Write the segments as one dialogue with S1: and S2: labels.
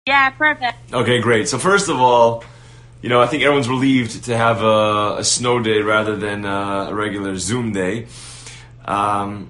S1: Yeah, perfect.
S2: Okay, great. So first of all, I think everyone's relieved to have a snow day rather than a regular Zoom day. I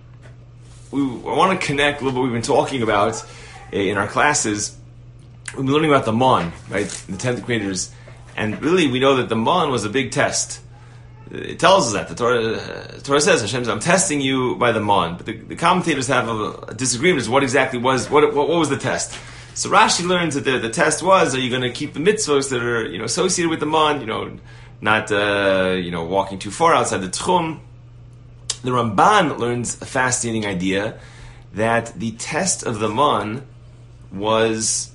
S2: want to connect a little bit we've been talking about in our classes. We've been learning about the Mon, right? The 10th graders. And really, we know that the Mon was a big test. It tells us that. The Torah says, Hashem says, I'm testing you by the Mon. But the commentators have a disagreement as to what exactly was, what was the test. So Rashi learns that the test was, are you going to keep the mitzvos that are, associated with the Mon, not, walking too far outside the Tchum. The Ramban learns a fascinating idea that the test of the Mon was,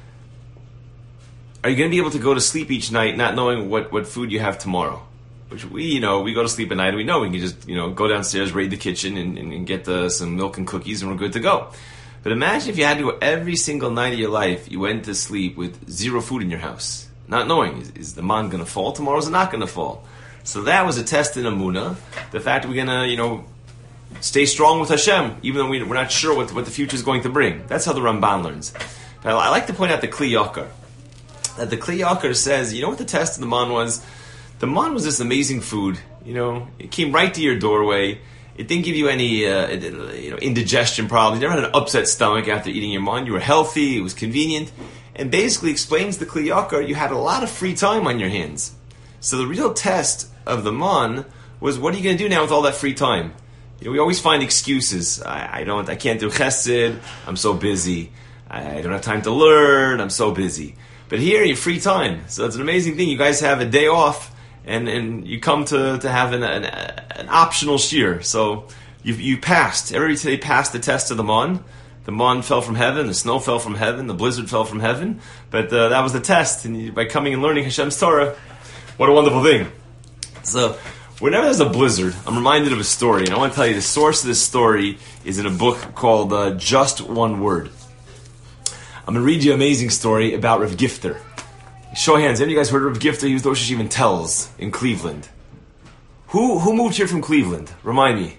S2: are you going to be able to go to sleep each night not knowing what food you have tomorrow? Which we go to sleep at night and we know we can just, go downstairs, raid the kitchen and get some milk and cookies and we're good to go. But imagine if you had to go every single night of your life, you went to sleep with zero food in your house, not knowing, is the man going to fall tomorrow or is it not going to fall? So that was a test in Amunah, the fact that we're going to, stay strong with Hashem, even though we're not sure what the future is going to bring. That's how the Ramban learns. But I like to point out the Kli Yakar. That the Kli Yakar says, what the test of the man was? The man was this amazing food. It came right to your doorway. It didn't give you any, indigestion problems. You never had an upset stomach after eating your man. You were healthy. It was convenient. And basically explains the Kli Yakar, you had a lot of free time on your hands. So the real test of the man was, what are you going to do now with all that free time? We always find excuses. I can't do chesed. I'm so busy. I don't have time to learn. I'm so busy. But here, you have free time. So it's an amazing thing. You guys have a day off. And you come to have an optional shear. So you passed. Everybody today passed the test of the Mon. The Mon fell from heaven. The snow fell from heaven. The blizzard fell from heaven. But that was the test. And by coming and learning Hashem's Torah, what a wonderful thing. So whenever there's a blizzard, I'm reminded of a story. And I want to tell you the source of this story is in a book called Just One Word. I'm going to read you an amazing story about Rav Gifter. Show of hands. Any of you guys heard of Rav Gifter? He was the Rosh Yeshiva Telz in Cleveland. Who moved here from Cleveland? Remind me.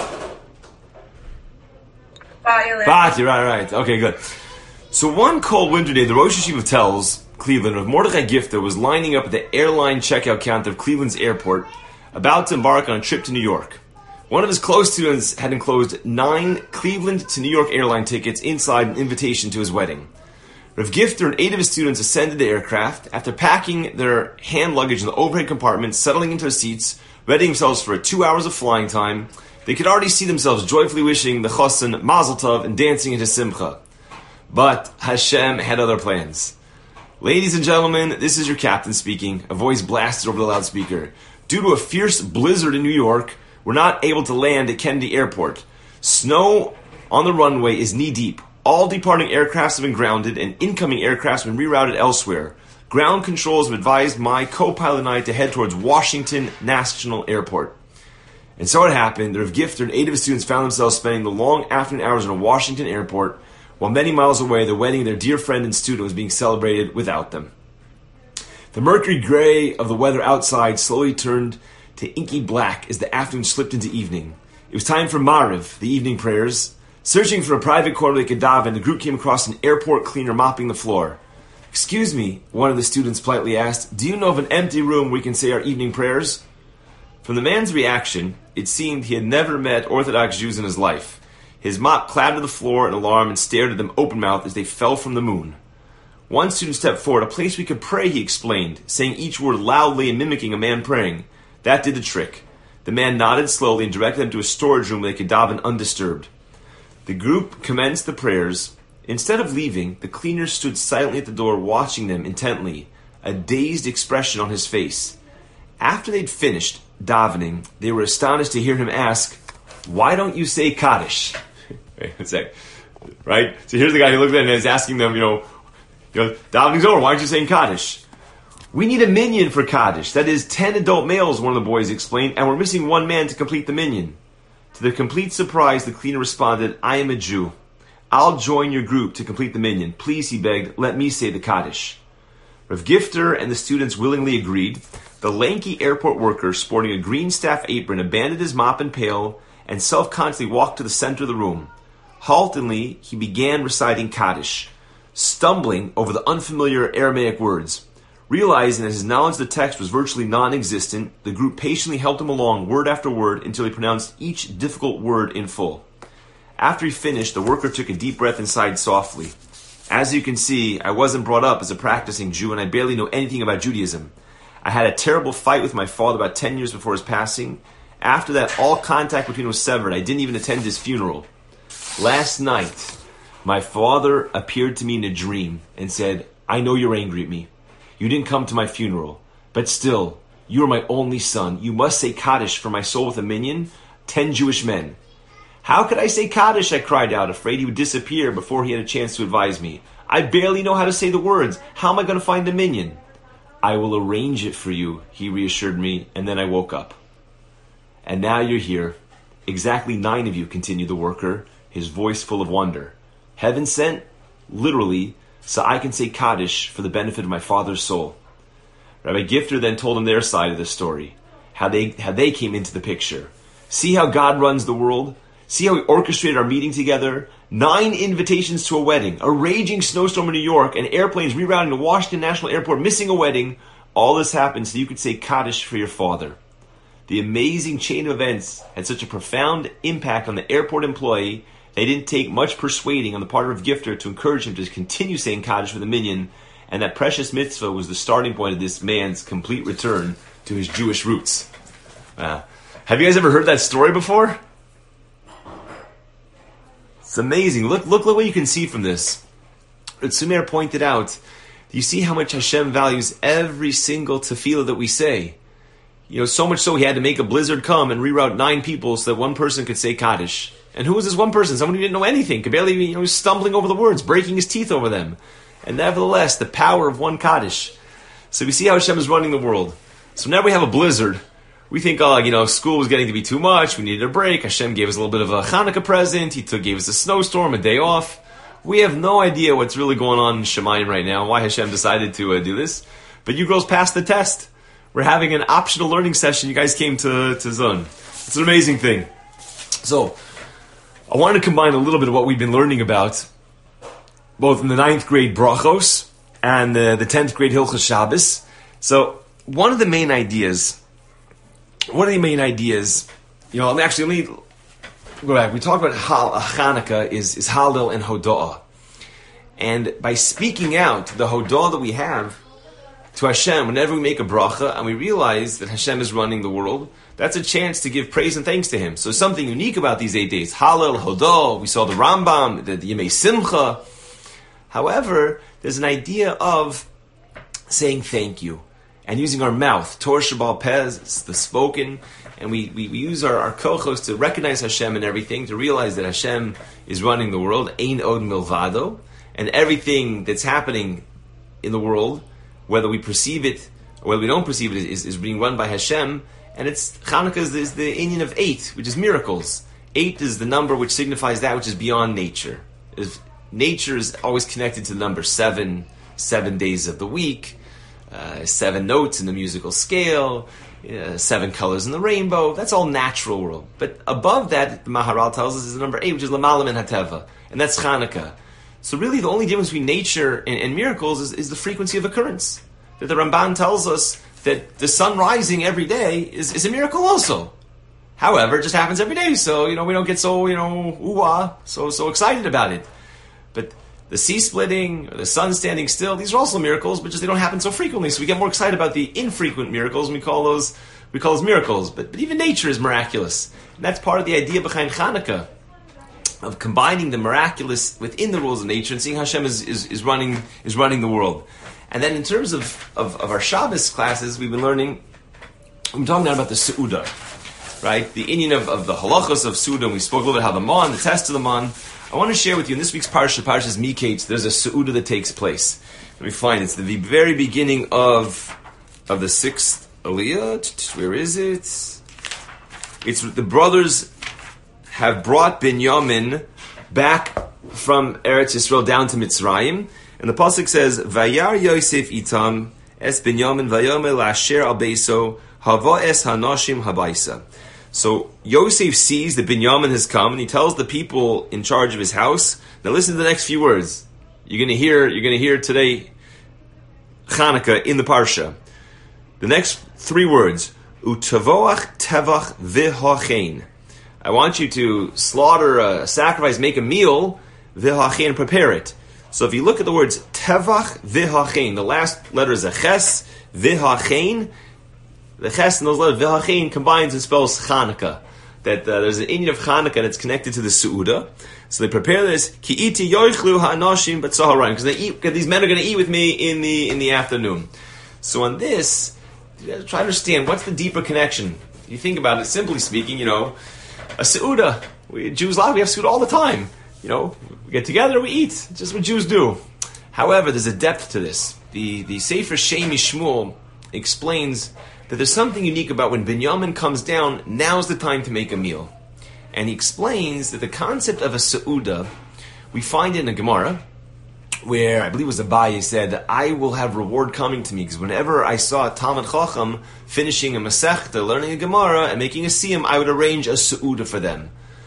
S2: Bati, right. Okay, good. So one cold winter day, the Rosh Yeshiva Telz, Cleveland, Rav Mordechai Gifter was lining up at the airline checkout counter of Cleveland's airport, about to embark on a trip to New York. One of his close students had enclosed 9 Cleveland to New York airline tickets inside an invitation to his wedding. Rav Gifter and 8 of his students ascended the aircraft. After packing their hand luggage in the overhead compartment, settling into their seats, readying themselves for 2 hours of flying time, they could already see themselves joyfully wishing the Chassan Mazel Tov and dancing into Simcha. But Hashem had other plans. Ladies and gentlemen, this is your captain speaking. A voice blasted over the loudspeaker. Due to a fierce blizzard in New York, we're not able to land at Kennedy Airport. Snow on the runway is knee-deep. All departing aircrafts have been grounded and incoming aircrafts have been rerouted elsewhere. Ground controls have advised my co-pilot and I to head towards Washington National Airport. And so it happened that Rav Gifter and 8 of his students found themselves spending the long afternoon hours in a Washington airport, while many miles away the wedding of their dear friend and student was being celebrated without them. The mercury gray of the weather outside slowly turned to inky black as the afternoon slipped into evening. It was time for Mariv, the evening prayers. Searching for a private corner they could daven, the group came across an airport cleaner mopping the floor. "Excuse me," one of the students politely asked, "do you know of an empty room where we can say our evening prayers?" From the man's reaction, it seemed he had never met Orthodox Jews in his life. His mop clattered the floor in alarm and stared at them open-mouthed as they fell from the moon. One student stepped forward. "A place we could pray," he explained, saying each word loudly and mimicking a man praying. That did the trick. The man nodded slowly and directed them to a storage room where they could daven undisturbed. The group commenced the prayers. Instead of leaving, the cleaner stood silently at the door watching them intently, a dazed expression on his face. After they'd finished davening, they were astonished to hear him ask, "Why don't you say Kaddish?" Wait a sec. Right? So here's the guy who looked at it and is asking them, davening's over, why aren't you saying Kaddish? "We need a minyan for Kaddish. That is 10 adult males," one of the boys explained, "and we're missing one man to complete the minyan." To their complete surprise, the cleaner responded, "I am a Jew. I'll join your group to complete the minyan. Please," he begged, "let me say the Kaddish." Rav Gifter and the students willingly agreed. The lanky airport worker, sporting a green staff apron, abandoned his mop and pail and self-consciously walked to the center of the room. Haltingly, he began reciting Kaddish. stumbling over the unfamiliar Aramaic words. Realizing that his knowledge of the text was virtually non-existent, the group patiently helped him along word after word until he pronounced each difficult word in full. After he finished, the worker took a deep breath and sighed softly. As you can see, I wasn't brought up as a practicing Jew and I barely know anything about Judaism. I had a terrible fight with my father about 10 years before his passing. After that, all contact between us was severed. I didn't even attend his funeral. Last night, my father appeared to me in a dream and said, I know you're angry at me. You didn't come to my funeral, but still, you are my only son. You must say Kaddish for my soul with a minyan, 10 Jewish men. How could I say Kaddish? I cried out, afraid he would disappear before he had a chance to advise me. I barely know how to say the words. How am I going to find the minyan? I will arrange it for you, he reassured me, and then I woke up. And now you're here. Exactly 9 of you, continued the worker, his voice full of wonder. Heaven sent, literally, so I can say Kaddish for the benefit of my father's soul. Rabbi Gifter then told him their side of the story, how they came into the picture. See how God runs the world? See how we orchestrated our meeting together? 9 invitations to a wedding, a raging snowstorm in New York, and airplanes rerouting to Washington National Airport, missing a wedding. All this happened so you could say Kaddish for your father. The amazing chain of events had such a profound impact on the airport employee. They didn't take much persuading on the part of Gifter to encourage him to continue saying Kaddish for the minyan, and that precious mitzvah was the starting point of this man's complete return to his Jewish roots. Have you guys ever heard that story before? It's amazing. Look what you can see from this. Sumer pointed out, you see how much Hashem values every single tefillah that we say. So much so he had to make a blizzard come and reroute 9 people so that one person could say Kaddish. And who was this one person? Someone who didn't know anything, could barely, was stumbling over the words, breaking his teeth over them. And nevertheless, the power of one Kaddish. So we see how Hashem is running the world. So now we have a blizzard. We think, school was getting to be too much. We needed a break. Hashem gave us a little bit of a Hanukkah present. He gave us a snowstorm, a day off. We have no idea what's really going on in Shemayim right now, why Hashem decided to do this. But you girls passed the test. We're having an optional learning session. You guys came to Zun. It's an amazing thing. So, I wanted to combine a little bit of what we've been learning about, both in the 9th grade Brachos and the 10th grade Hilchos Shabbos. So, one of the main ideas, let me go back. We talked about Hanukkah is Hallel and Hoda'ah. And by speaking out the Hoda'ah that we have to Hashem, whenever we make a bracha and we realize that Hashem is running the world, that's a chance to give praise and thanks to Him. So something unique about these 8 days. Hallel, Hoda'ah, we saw the Rambam, the Yemei Simcha. However, there's an idea of saying thank you and using our mouth. Torah Sheba'al Peh, it's the spoken, and we use our kochos to recognize Hashem and everything, to realize that Hashem is running the world, Ein Od Milvado, and everything that's happening in the world, whether we perceive it or whether we don't perceive it, is being run by Hashem. And Chanukah is the inyan of 8, which is miracles. 8 is the number which signifies that which is beyond nature. Nature is always connected to the number 7 days of the week, 7 notes in the musical scale, 7 colors in the rainbow. That's all natural world. But above that, the Maharal tells us, is the number 8, which is Lamalam and Hateva. And that's Chanukah. So really the only difference between nature and miracles is the frequency of occurrence. That the Ramban tells us that the sun rising every day is a miracle also. However, it just happens every day, so we don't get so so excited about it. But the sea splitting, or the sun standing still, these are also miracles, but just they don't happen so frequently. So we get more excited about the infrequent miracles, and we call those miracles. But even nature is miraculous. And that's part of the idea behind Chanukah, of combining the miraculous within the rules of nature and seeing how Hashem is running the world. And then in terms of our Shabbos classes, we've been talking now about the Seudah, right? The inyan of the halachos of Seudah, and we spoke a little bit how the man, the test of the man. I want to share with you in this week's Parshas Miketz, there's a Seudah that takes place. Let me find it. It's the very beginning of the 6th Aliyah. Where is it? It's the brothers have brought Binyamin back from Eretz Yisrael down to Mitzrayim. And the pasuk says, "Vayar Yosef itam es Binyamin vayomer la'asher al beiso hava es hanashim habaisa." So Yosef sees that Binyamin has come, and he tells the people in charge of his house. Now listen to the next few words. you're gonna hear today Chanukah in the parsha. The next three words, utavoach tevach v'hachein. I want you to slaughter a sacrifice, make a meal, v'hachein, prepare it. So if you look at the words tevach v'hachein, the last letter is a ches, v'hachein. The ches and those letters v'hachein combines and spells Chanukah. That there's an Indian of Chanukah and it's connected to the Seudah. So they prepare this ki iti yoichlu ha'anashim b'tzaharim, because these men are going to eat with me in the afternoon. So on this, you try to understand what's the deeper connection. You think about it, simply speaking, a Seudah. Jews we have Seudah all the time. We get together, we eat. It's just what Jews do. However, there's a depth to this. The Sefer Shemi Shmuel explains that there's something unique about when Binyamin comes down, now's the time to make a meal. And he explains that the concept of a Seudah, we find in a Gemara, where I believe it was Abaye said, I will have reward coming to me, because whenever I saw a Talmid Chacham finishing a Masechta, learning a Gemara, and making a Siyam, I would arrange a Seudah for them.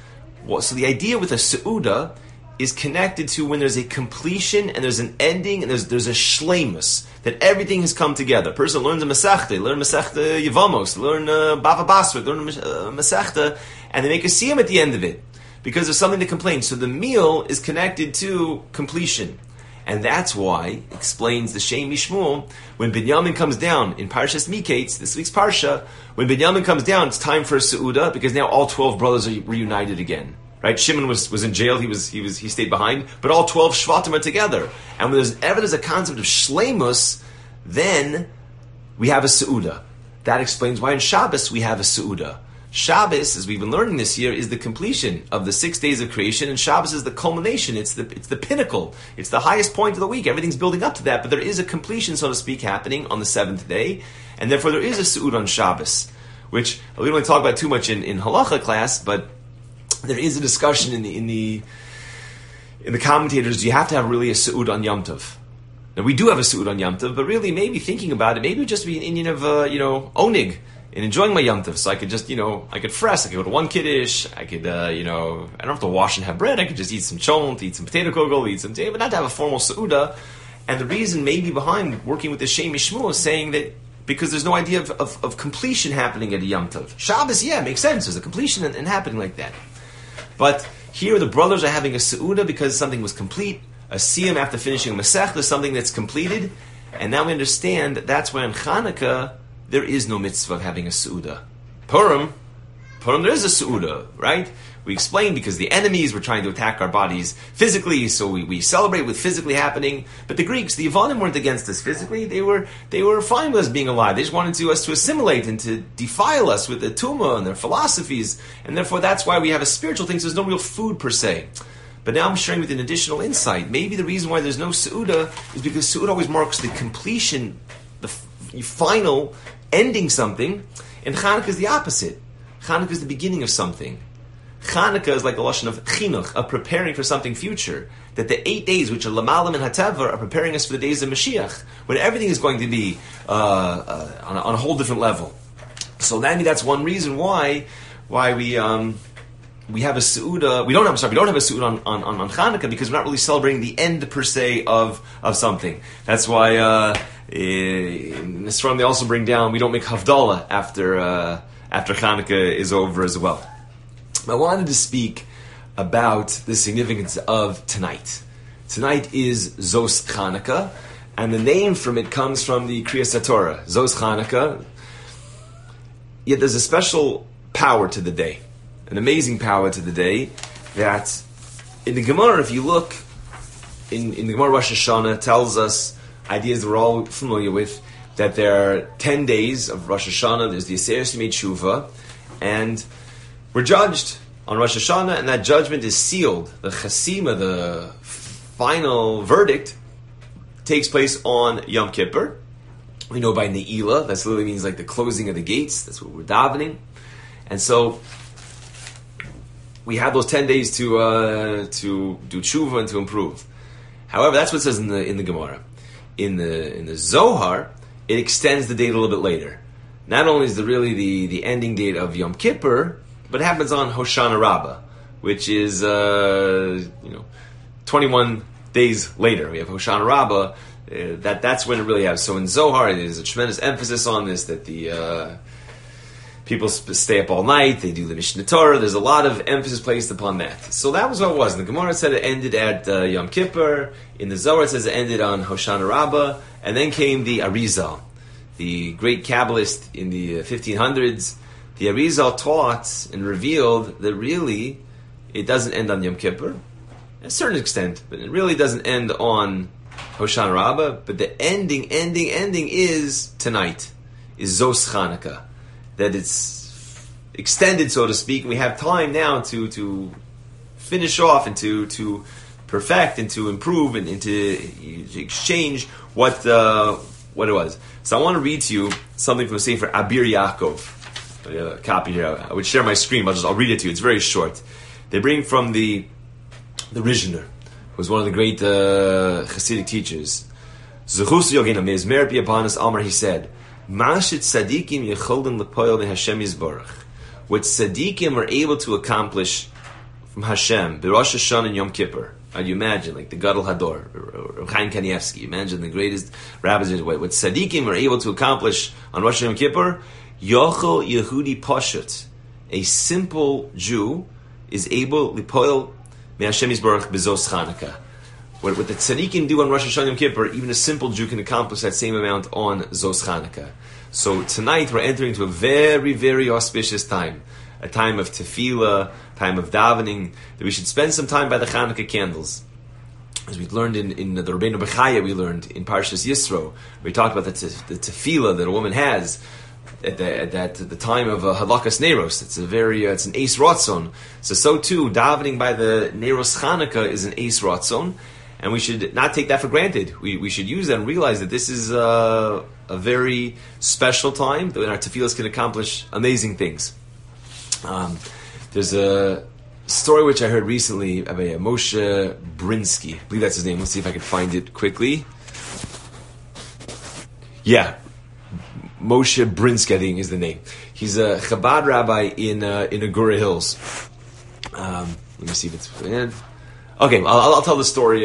S2: So the idea with a Seudah is connected to when there's a completion and there's an ending and there's a shleimus, that everything has come together. A person learns a Masechta, learn Masechta Yevamos, learn Bava Basra, learn Masechta, and they make a siyam at the end of it, because there's something to complain. So the meal is connected to completion. And that's why, explains the Shem Mishmul, when Binyamin comes down in Parshas Miketz, this week's Parsha, when Binyamin comes down, it's time for a Seudah, because now all 12 brothers are reunited again. Right? Shimon was in jail, he stayed behind, but all 12 Shvatim are together. And when there's a concept of Shleimus, then we have a Seudah. That explains why in Shabbos we have a Seudah. Shabbos, as we've been learning this year, is the completion of the 6 days of creation, and Shabbos is the culmination. It's the pinnacle. It's the highest point of the week. Everything's building up to that, but there is a completion, so to speak, happening on the 7th day, and therefore there is a Seudah on Shabbos, which we don't really talk about too much in Halacha class, but there is a discussion in the commentators. You have to have really a Seudah on Yom Tov. Now we do have a Seudah on Yom Tov, but really maybe thinking about it, maybe it would just be an Indian of Onig, and enjoying my Yom Tov. So I could just, I could fresh, I could go to one Kiddush, I could, I don't have to wash and have bread, I could just eat some cholent, eat some potato kugel, eat some tea, but not to have a formal Seudah. And the reason maybe behind working with the Shem Mishmul is saying that because there's no idea of completion happening at a Yom Tov. Shabbos, yeah, makes sense, there's a completion and happening like that. But here the brothers are having a Seudah because something was complete, a Siyam after finishing a Masechta, something that's completed, and now we understand that that's why in Chanukah there is no mitzvah of having a Seudah. Purim, there is a Seudah, right? We explained because the enemies were trying to attack our bodies physically, so we celebrate with physically happening. But the Greeks, the Yavanim, weren't against us physically. They were fine with us being alive. They just wanted us to assimilate and to defile us with the Tumah and their philosophies. And therefore that's why we have a spiritual thing, so there's no real food per se. But now I'm sharing with an additional insight. Maybe the reason why there's no Seudah is because Seudah always marks the completion, the final ending something, and Chanukah is the opposite. Chanukah is the beginning of something. Chanukah is like the lashon of chinuch, of preparing for something future. That the 8 days, which are lamalam and hateva, are preparing us for the days of Mashiach, when everything is going to be on a whole different level. So that's one reason why we have a Seudah. We don't have a Seudah on Chanukah, because we're not really celebrating the end per se of something. That's why in Israel they also bring down, we don't make Havdalah after Chanukah is over as well. I wanted to speak about the significance of tonight. Tonight is Zos Chanukah, and the name from it comes from the Kriyas HaTorah, Zos Chanukah. Yet there's a special power to the day, an amazing power to the day, that in the Gemara, if you look, in the Gemara Rosh Hashanah tells us ideas that we're all familiar with, that there are 10 days of Rosh Hashanah, there's the Aseret Yemei Tshuva, and we're judged on Rosh Hashanah, and that judgment is sealed. The Chasima, the final verdict, takes place on Yom Kippur. We know by Ne'ilah, that literally means like the closing of the gates. That's what we're davening. And so we have those 10 days to do tshuva and to improve. However, that's what it says in the Gemara. In the Zohar, it extends the date a little bit later. Not only is the ending date of Yom Kippur, but it happens on Hoshana Rabbah, which is 21 days later. We have Hoshana Rabbah. That's when it really happens. So in Zohar, there's a tremendous emphasis on this, that the people stay up all night, they do the Mishnah Torah, there's a lot of emphasis placed upon that. So that was what it was. And the Gemara said it ended at Yom Kippur. In the Zohar it says it ended on Hoshana Rabbah. And then came the Arizal, the great Kabbalist in the 1500s. The Arizal taught and revealed that really it doesn't end on Yom Kippur, to a certain extent, but it really doesn't end on Hoshana Rabbah, but the ending is tonight, is Zos Chanukah. That it's extended, so to speak, and we have time now to finish off and to perfect and to improve and to exchange what it was. So I want to read to you something from the Sefer Abir Yaakov. I have a copy here. I would share my screen, I'll read it to you. It's very short. They bring from the Rizhiner, who was one of the great Hasidic teachers. Zechus Yogena Mezmer Piapanas Amar, he said, Mashit Sadikim Yecholden Lepoil Me Hashem Yisborach. What Sadikim are able to accomplish from Hashem, B'Rosh Hashanah and Yom Kippur. And you imagine, like the Gadol Hador, or Chaim Kanievsky, imagine the greatest rabbis in the way. What Sadikim are able to accomplish on Rosh Hashanah Yom Kippur, Yochel Yehudi Poshet, a simple Jew, is able Lepoil Me Hashem Yisborach B'Zos Chanukah. What the tzaddikim do on Rosh Hashanah Yom Kippur, even a simple Jew can accomplish that same amount on Zos Chanukah. So tonight we're entering into a very, very auspicious time, a time of tefillah, time of davening, that we should spend some time by the Chanukah candles. As we learned in the Rabbeinu Bechaya, we learned in Parshas Yisro, we talked about the tefillah that a woman has at the time of Halakas Neiros. It's an Eis Ratzon. So too, davening by the Neiros Chanukah is an Eis Ratzon. And we should not take that for granted. We should use that and realize that this is a very special time that our tefillas can accomplish amazing things. There's a story which I heard recently of a Moshe Brinsky. I believe that's his name. Let's see if I can find it quickly. Yeah, Moshe Brinsky, I think, is the name. He's a Chabad rabbi in Agura Hills. Let me see if it's... Okay, I'll tell the story.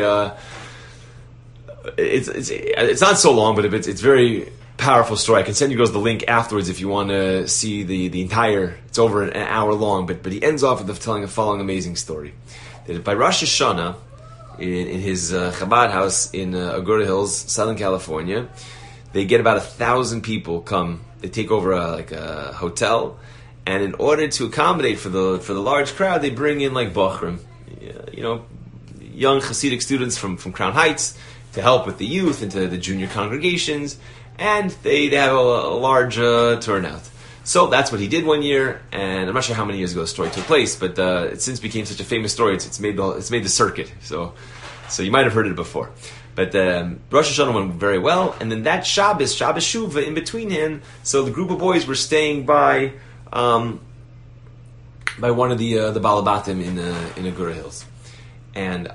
S2: It's not so long, but it's very powerful story. I can send you guys the link afterwards if you want to see the entire. It's over an hour long, but he ends off with telling the following amazing story. That by Rosh Hashanah, in his Chabad house in Agura Hills, Southern California, they get about 1,000 people come. They take over a hotel, and in order to accommodate for the large crowd, they bring in like Bachrim, young Hasidic students from Crown Heights to help with the youth and to the junior congregations, and they have a large turnout. So that's what he did one year, and I'm not sure how many years ago the story took place, but it since became such a famous story. It's made the circuit. So you might have heard it before. But Rosh Hashanah went very well, and then that Shabbos Shuvah in between him. So the group of boys were staying by one of the Balabatim in Agura Hills, and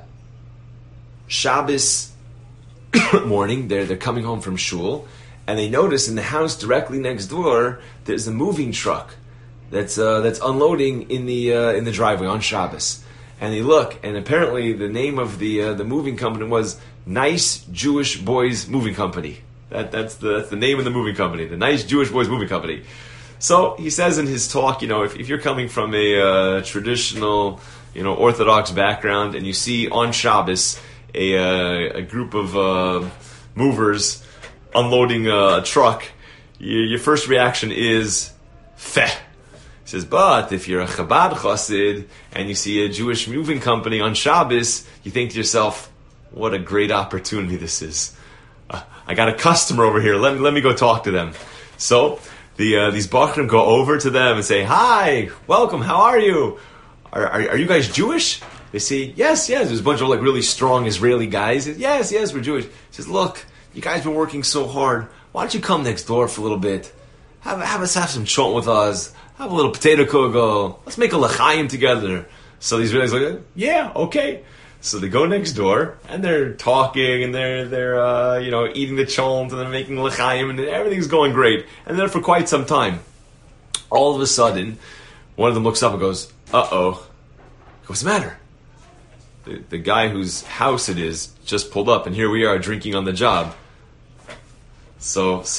S2: Shabbos morning, they're coming home from shul, and they notice in the house directly next door there's a moving truck that's unloading in the driveway on Shabbos. And they look, and apparently the name of the moving company was Nice Jewish Boys Moving Company. That's the name of the moving company, the Nice Jewish Boys Moving Company. So he says in his talk, if you're coming from a traditional, Orthodox background, and you see on Shabbos a group of movers unloading a truck, your first reaction is feh. He says, but if you're a Chabad Chassid and you see a Jewish moving company on Shabbos, you think to yourself, what a great opportunity this is. I got a customer over here. Let me go talk to them. So these Bachrim go over to them and say, hi, welcome, how are you? Are you guys Jewish? They say, yes. There's a bunch of really strong Israeli guys. Yes, we're Jewish. He says, look, you guys been working so hard. Why don't you come next door for a little bit? Have some chont with us. Have a little potato kugel. Let's make a l'chaim together. So these Israelis are like, yeah, okay. So they go next door and they're talking and they're eating the chont and they're making l'chaim and everything's going great. And then for quite some time, all of a sudden, one of them looks up and goes, uh-oh. What's the matter? the guy whose house it is just pulled up, and here we are drinking on the job. So this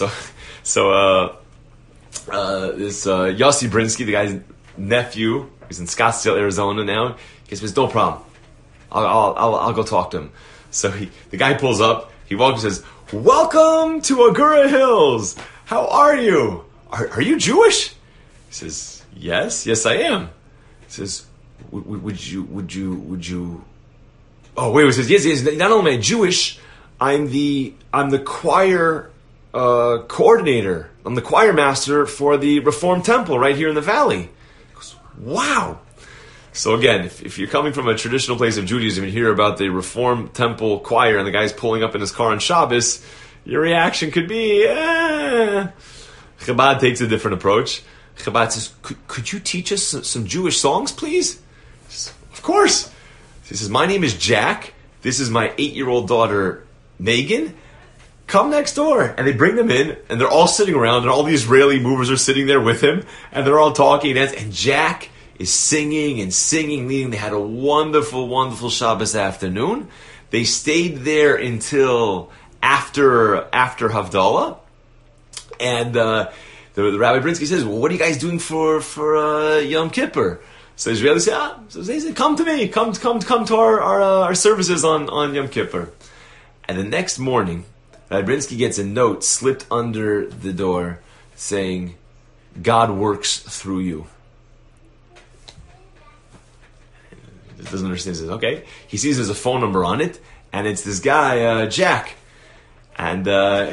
S2: Yossi Brinsky, the guy's nephew, he's in Scottsdale, Arizona now. He says, "No problem. I'll go talk to him." So the guy pulls up. He walks and says, "Welcome to Agura Hills. How are you? Are you Jewish?" He says, "Yes, I am." He says, "Would you?" Oh wait, he says, "Yes. Not only am I Jewish, I'm the choir coordinator. I'm the choir master for the Reform Temple right here in the valley." He goes, "Wow." So again, if you're coming from a traditional place of Judaism and hear about the Reform Temple choir and the guy's pulling up in his car on Shabbos, your reaction could be, Chabad takes a different approach. Chabad says, could you teach us some Jewish songs, please? Says, "Of course." He says, "My name is Jack. This is my 8-year-old daughter, Megan. Come next door." And they bring them in, and they're all sitting around, and all the Israeli movers are sitting there with him, and they're all talking, and Jack is singing, leading. They had a wonderful, wonderful Shabbos afternoon. They stayed there until after Havdalah, and the Rabbi Brinsky says, "Well, what are you guys doing for Yom Kippur?" So the Israelis say, So they say, "Come to me, come to our services on Yom Kippur." And the next morning, Rabbi Brinsky gets a note slipped under the door saying, "God works through you." Doesn't understand. He says, "Okay." He sees there's a phone number on it, and it's this guy, Jack. And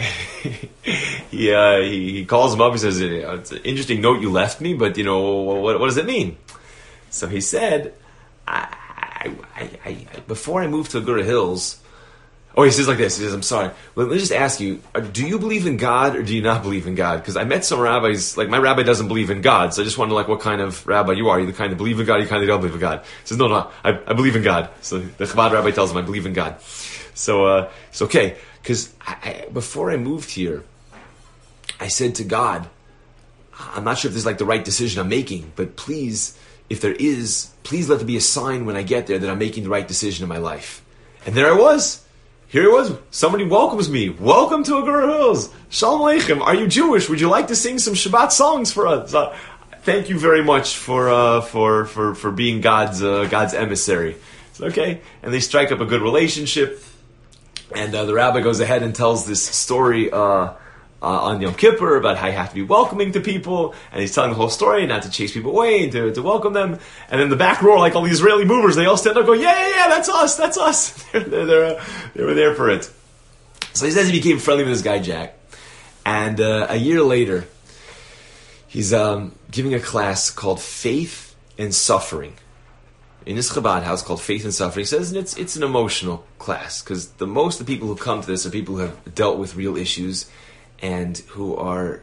S2: he calls him up. He says, "It's an interesting note you left me, but what does it mean?" So he said, I before I moved to Agura Hills. Oh, he says like this. He says, "I'm sorry. Let me just ask you, do you believe in God or do you not believe in God? Because I met some rabbis, like my rabbi doesn't believe in God, so I just wonder what kind of rabbi you are. You the kind that believe in God, you kind that don't believe in God." He says, No, I believe in God. So the Chabad rabbi tells him, "I believe in God." So it's okay. Because before I moved here, I said to God, "I'm not sure if this is the right decision I'm making, but please, if there is, please let there be a sign when I get there that I'm making the right decision in my life." And there I was. Here it was. Somebody welcomes me. "Welcome to Agura Hills. Shalom Aleichem. Are you Jewish? Would you like to sing some Shabbat songs for us?" Thank you very much for being God's emissary. It's okay. And they strike up a good relationship. And the rabbi goes ahead and tells this story on Yom Kippur about how you have to be welcoming to people, and he's telling the whole story, not to chase people away, and to welcome them. And in the back row, like all the Israeli movers, they all stand up and go, yeah, that's us. They were there for it. So he says he became friendly with this guy, Jack. And a year later, he's giving a class called Faith and Suffering in his Chabad house, called Faith and Suffering. He says it's an emotional class, because most of the people who come to this are people who have dealt with real issues and who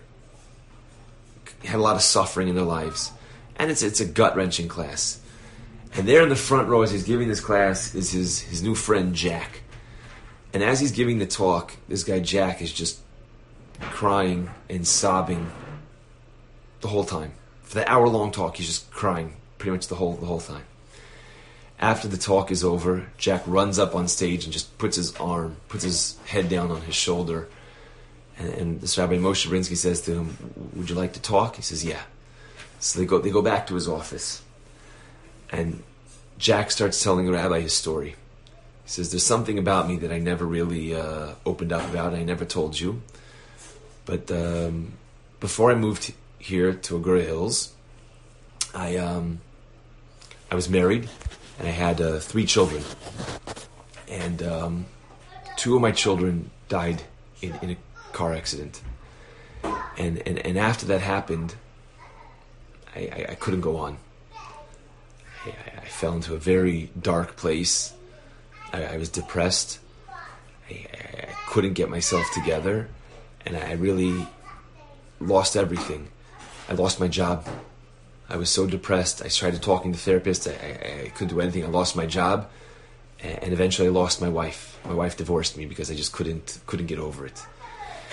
S2: had a lot of suffering in their lives. And it's a gut-wrenching class. And there in the front row as he's giving this class is his new friend Jack. And as he's giving the talk, this guy Jack is just crying and sobbing the whole time. For the hour-long talk, he's just crying pretty much the whole time. After the talk is over, Jack runs up on stage and just puts his head down on his shoulder. And this Rabbi Moshe Brinsky says to him, "Would you like to talk?" He says, "Yeah." So they go back to his office. And Jack starts telling the rabbi his story. He says, "There's something about me that I never really opened up about. I never told you. But before I moved here to Agura Hills, I was married, and I had 3 children. And 2 of my children died in a car accident. And after that happened, I couldn't go on. I fell into a very dark place. I was depressed. I couldn't get myself together, and I really lost everything. I lost my job. I was so depressed. I started talking to therapists. I couldn't do anything. I lost my job, and eventually I lost my wife. My wife divorced me because I just couldn't get over it.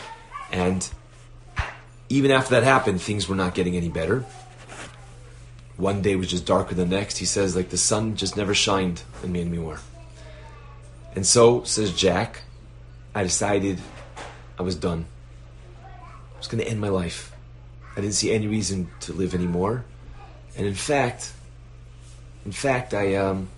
S2: And even after that happened, things were not getting any better. one day was just darker than the next. He says, like, the sun just never shined on me anymore. And so, says Jack, I decided I was done. I was going to end my life. I didn't see any reason to live anymore. And in fact, I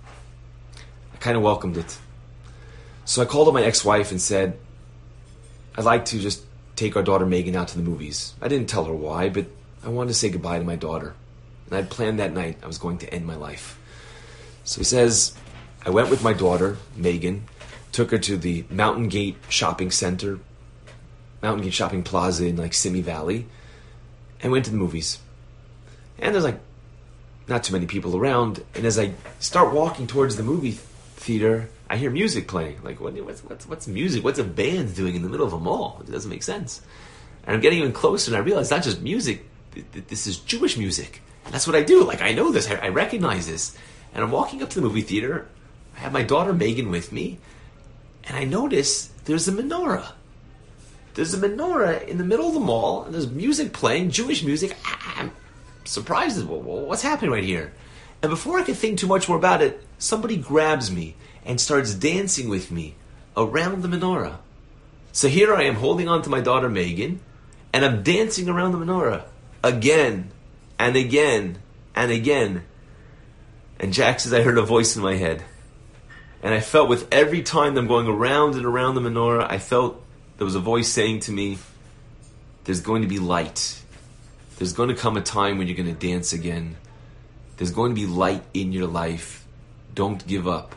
S2: kind of welcomed it. So I called up my ex-wife and said, I'd like to just take our daughter Megan out to the movies. I didn't tell her why, but I wanted to say goodbye to my daughter. And I'd planned that night I was going to end my life. So he says, I went with my daughter, Megan, took her to the Mountain Gate Shopping Center, Mountain Gate Shopping Plaza in like Simi Valley, and went to the movies. And there's like not too many people around. And as I start walking towards the movie theater, I hear music playing. Like, what's music? What's a band doing in the middle of a mall? It doesn't make sense. And I'm getting even closer, and I realize not just music. This is Jewish music. And that's what I do. Like, I know this. I recognize this. And I'm walking up to the movie theater. I have my daughter Megan with me. And I notice there's a menorah. There's a menorah in the middle of the mall, and there's music playing, Jewish music. I'm surprised. What's happening right here? And before I can think too much more about it, somebody grabs me and starts dancing with me around the menorah. So here I am holding on to my daughter Megan, and I'm dancing around the menorah again and again and again. And Jack says, I heard a voice in my head. And I felt with every time I'm going around and around the menorah, I felt there was a voice saying to me, there's going to be light. There's going to come a time when you're going to dance again. There's going to be light in your life. Don't give up.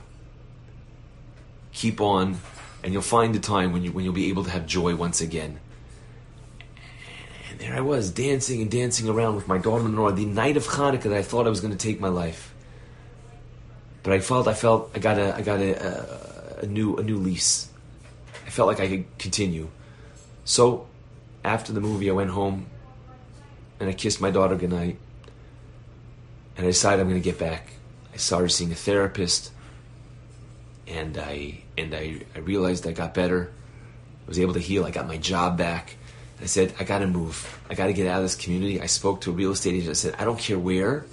S2: Keep on, and you'll find the time when you'll be able to have joy once again. And there I was, dancing and dancing around with my daughter Menorah, the night of Hanukkah that I thought I was going to take my life. But I felt I got a new lease. I felt like I could continue. So, after the movie, I went home and I kissed my daughter goodnight. And I decided I'm going to get back. I started seeing a therapist, and I realized I got better. I was able to heal. I got my job back. And I said, I got to move. I got to get out of this community. I spoke to a real estate agent. I said, I don't care where.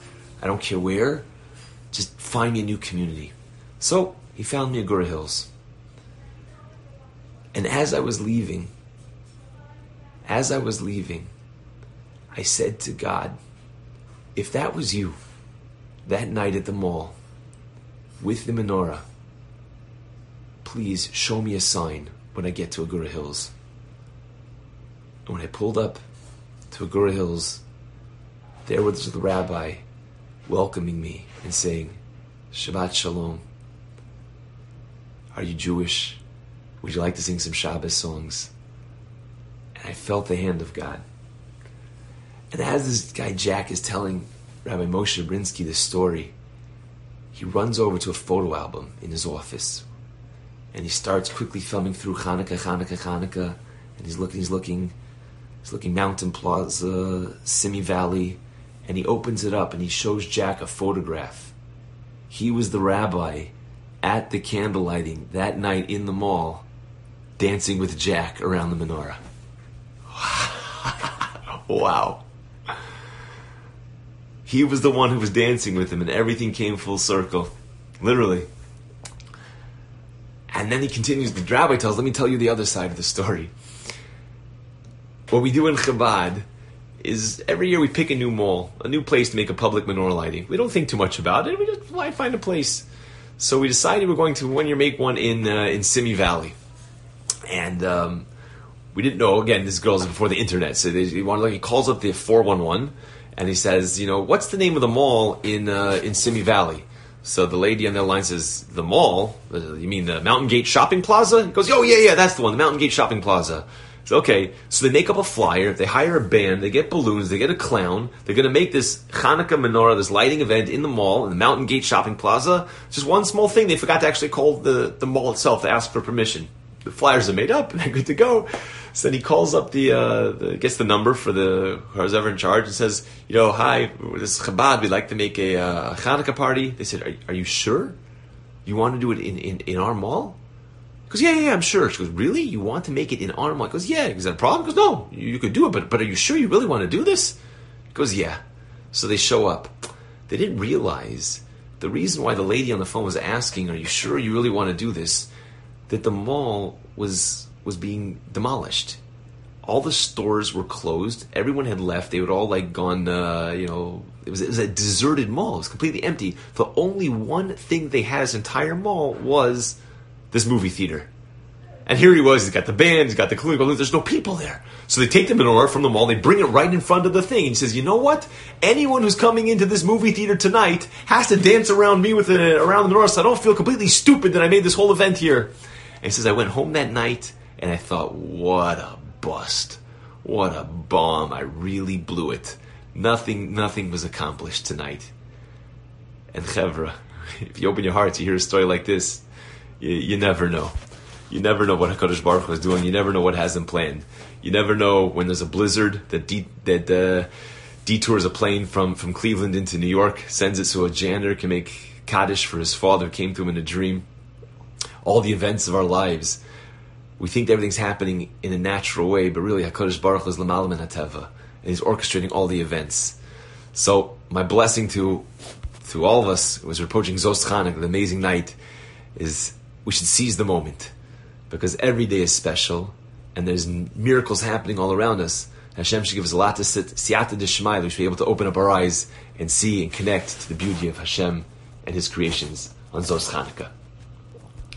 S2: Just find me a new community. So he found me Agora Hills. And as I was leaving, I said to God, if that was you, that night at the mall, with the menorah, please show me a sign when I get to Agora Hills. And when I pulled up to Agora Hills, there was the rabbi welcoming me and saying, Shabbat Shalom. Are you Jewish? Would you like to sing some Shabbos songs? And I felt the hand of God. And as this guy Jack is telling Rabbi Moshe Brinsky this story, he runs over to a photo album in his office, and he starts quickly thumbing through Hanukkah, and he's looking Mountain Plaza, Simi Valley, and he opens it up and he shows Jack a photograph. He was the rabbi at the candle lighting that night in the mall, dancing with Jack around the menorah. Wow. He was the one who was dancing with him, and everything came full circle. Literally. And then he continues, the rabbi tells, let me tell you the other side of the story. What we do in Chabad is every year we pick a new mall, a new place to make a public menorah lighting. We don't think too much about it. We just find a place. So we decided we're going to one year make one in Simi Valley. And we didn't know, again, this girl's before the internet, so he calls up the 411, and he says, what's the name of the mall in Simi Valley? So the lady on the line says, the mall? You mean the Mountain Gate Shopping Plaza? He goes, oh, yeah, that's the one, the Mountain Gate Shopping Plaza. So, okay, so they make up a flyer, they hire a band, they get balloons, they get a clown, they're going to make this Hanukkah menorah, this lighting event in the mall, in the Mountain Gate Shopping Plaza. Just one small thing, they forgot to actually call the mall itself to ask for permission. The flyers are made up, and they're good to go. So then he calls up gets the number for whoever's ever in charge, and says, hi, this is Chabad, we'd like to make a Hanukkah party. They said, are you sure? You want to do it in our mall? He goes, yeah, I'm sure. She goes, really? You want to make it in our mall? He goes, yeah. Is that a problem? He goes, no, you could do it, but are you sure you really want to do this? He goes, yeah. So they show up. They didn't realize the reason why the lady on the phone was asking, "Are you sure you really want to do this?" That the mall was being demolished. All the stores were closed. Everyone had left. They had all gone. It was a deserted mall. It was completely empty. The only one thing they had as entire mall was this movie theater. And here he was. He's got the band. He's got the clue. There's no people there. So they take the menorah from the mall. They bring it right in front of the thing. And he says, "You know what? Anyone who's coming into this movie theater tonight has to dance around me around the menorah, so I don't feel completely stupid that I made this whole event here." And he says, "I went home that night and I thought, what a bust. What a bomb. I really blew it. Nothing was accomplished tonight." And Chevra, if you open your hearts, you hear a story like this, you never know. You never know what HaKadosh Baruch Hu is doing. You never know what has him planned. You never know when there's a blizzard that detours a plane from Cleveland into New York, sends it so a janitor can make Kaddish for his father, came to him in a dream. All the events of our lives, we think that everything's happening in a natural way, but really HaKadosh Baruch Hu is L'maala min HaTeva, and he's orchestrating all the events. So my blessing to all of us, as we're approaching Zos Chanukah, the amazing night, is we should seize the moment, because every day is special, and there's miracles happening all around us. Hashem should give us a lot to siyata d'shmai. We should be able to open up our eyes and see and connect to the beauty of Hashem and His creations on Zos Chanukah.